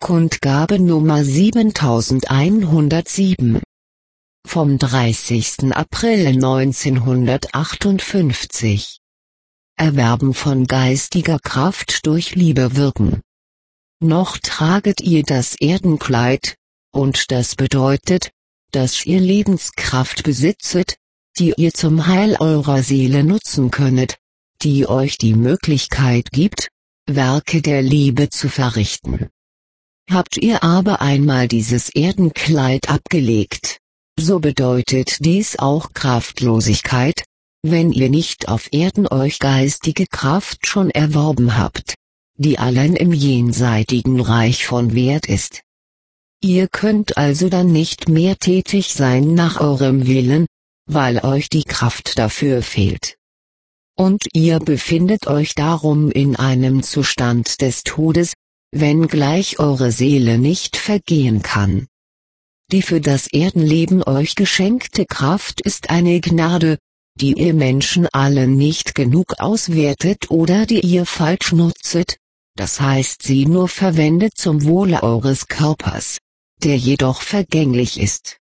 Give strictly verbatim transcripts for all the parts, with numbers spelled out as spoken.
Kundgabe Nummer siebentausendeinhundertsieben. Vom dreißigsten April neunzehnhundertachtundfünfzig. Erwerben von geistiger Kraft durch Liebe wirken. Noch traget ihr das Erdenkleid, und das bedeutet, dass ihr Lebenskraft besitzet, die ihr zum Heil eurer Seele nutzen könnet, die euch die Möglichkeit gibt, Werke der Liebe zu verrichten. Habt ihr aber einmal dieses Erdenkleid abgelegt, so bedeutet dies auch Kraftlosigkeit, wenn ihr nicht auf Erden euch geistige Kraft schon erworben habt, die allein im jenseitigen Reich von Wert ist. Ihr könnt also dann nicht mehr tätig sein nach eurem Willen, weil euch die Kraft dafür fehlt. Und ihr befindet euch darum in einem Zustand des Todes, wenngleich eure Seele nicht vergehen kann. Die für das Erdenleben euch geschenkte Kraft ist eine Gnade, die ihr Menschen alle nicht genug auswertet oder die ihr falsch nutzet, das heißt sie nur verwendet zum Wohle eures Körpers, der jedoch vergänglich ist.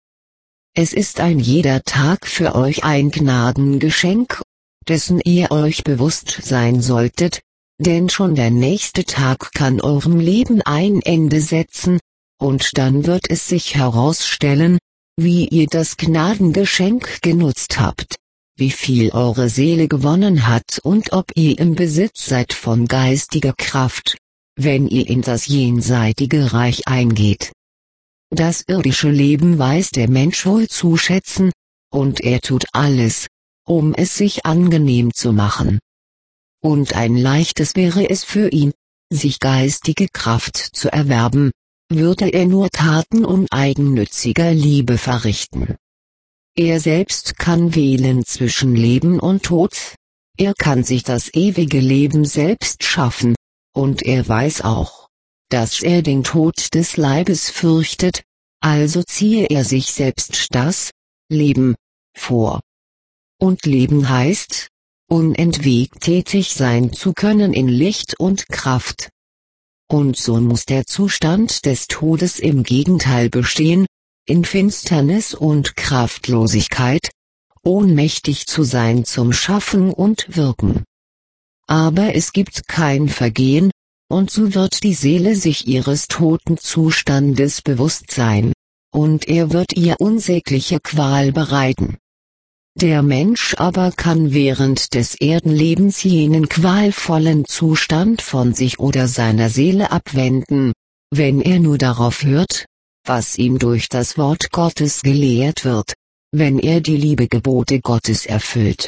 Es ist ein jeder Tag für euch ein Gnadengeschenk, dessen ihr euch bewusst sein solltet, denn schon der nächste Tag kann eurem Leben ein Ende setzen, und dann wird es sich herausstellen, wie ihr das Gnadengeschenk genutzt habt, wie viel eure Seele gewonnen hat und ob ihr im Besitz seid von geistiger Kraft, wenn ihr in das jenseitige Reich eingeht. Das irdische Leben weiß der Mensch wohl zu schätzen, und er tut alles, um es sich angenehm zu machen. Und ein leichtes wäre es für ihn, sich geistige Kraft zu erwerben, würde er nur Taten uneigennütziger Liebe verrichten. Er selbst kann wählen zwischen Leben und Tod, er kann sich das ewige Leben selbst schaffen, und er weiß auch, dass er den Tod des Leibes fürchtet, also ziehe er sich selbst das Leben vor. Und Leben heißt, unentwegt tätig sein zu können in Licht und Kraft. Und so muss der Zustand des Todes im Gegenteil bestehen, in Finsternis und Kraftlosigkeit, ohnmächtig zu sein zum Schaffen und Wirken. Aber es gibt kein Vergehen, und so wird die Seele sich ihres toten Zustandes bewusst sein, und er wird ihr unsägliche Qual bereiten. Der Mensch aber kann während des Erdenlebens jenen qualvollen Zustand von sich oder seiner Seele abwenden, wenn er nur darauf hört, was ihm durch das Wort Gottes gelehrt wird, wenn er die Liebegebote Gottes erfüllt.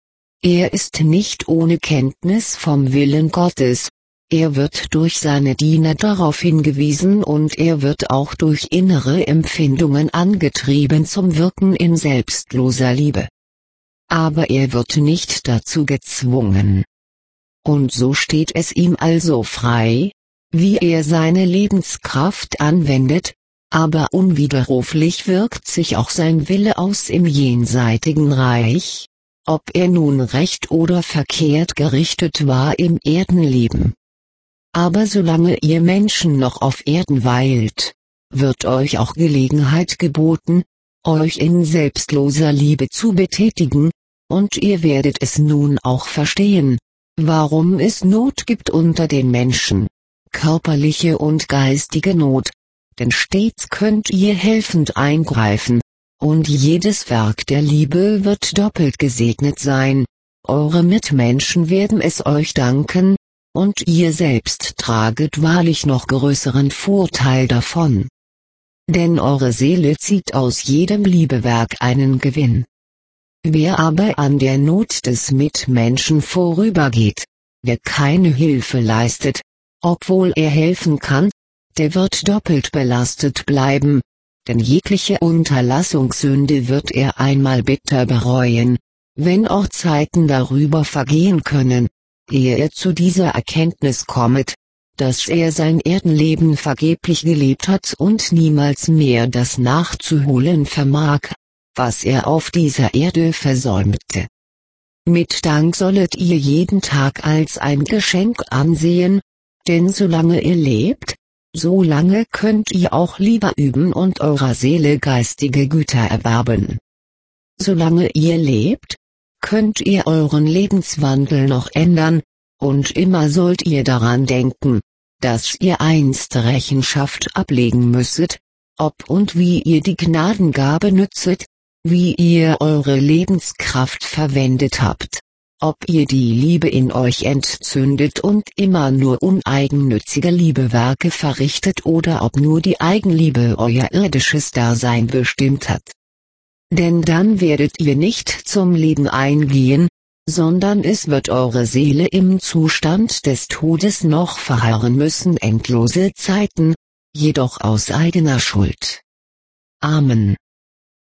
Er ist nicht ohne Kenntnis vom Willen Gottes, er wird durch seine Diener darauf hingewiesen und er wird auch durch innere Empfindungen angetrieben zum Wirken in selbstloser Liebe. Aber er wird nicht dazu gezwungen. Und so steht es ihm also frei, wie er seine Lebenskraft anwendet, aber unwiderruflich wirkt sich auch sein Wille aus im jenseitigen Reich, ob er nun recht oder verkehrt gerichtet war im Erdenleben. Aber solange ihr Menschen noch auf Erden weilt, wird euch auch Gelegenheit geboten, euch in selbstloser Liebe zu betätigen, und ihr werdet es nun auch verstehen, warum es Not gibt unter den Menschen, körperliche und geistige Not, denn stets könnt ihr helfend eingreifen, und jedes Werk der Liebe wird doppelt gesegnet sein, eure Mitmenschen werden es euch danken, und ihr selbst traget wahrlich noch größeren Vorteil davon. Denn eure Seele zieht aus jedem Liebewerk einen Gewinn. Wer aber an der Not des Mitmenschen vorübergeht, wer keine Hilfe leistet, obwohl er helfen kann, der wird doppelt belastet bleiben, denn jegliche Unterlassungssünde wird er einmal bitter bereuen, wenn auch Zeiten darüber vergehen können, ehe er zu dieser Erkenntnis kommet, dass er sein Erdenleben vergeblich gelebt hat und niemals mehr das nachzuholen vermag, was er auf dieser Erde versäumte. Mit Dank sollet ihr jeden Tag als ein Geschenk ansehen, denn solange ihr lebt, so lange könnt ihr auch Liebe üben und eurer Seele geistige Güter erwerben. Solange ihr lebt, könnt ihr euren Lebenswandel noch ändern, und immer sollt ihr daran denken, dass ihr einst Rechenschaft ablegen müsset, ob und wie ihr die Gnadengabe nützet, wie ihr eure Lebenskraft verwendet habt, ob ihr die Liebe in euch entzündet und immer nur uneigennützige Liebewerke verrichtet oder ob nur die Eigenliebe euer irdisches Dasein bestimmt hat. Denn dann werdet ihr nicht zum Leben eingehen, sondern es wird eure Seele im Zustand des Todes noch verharren müssen endlose Zeiten, jedoch aus eigener Schuld. Amen.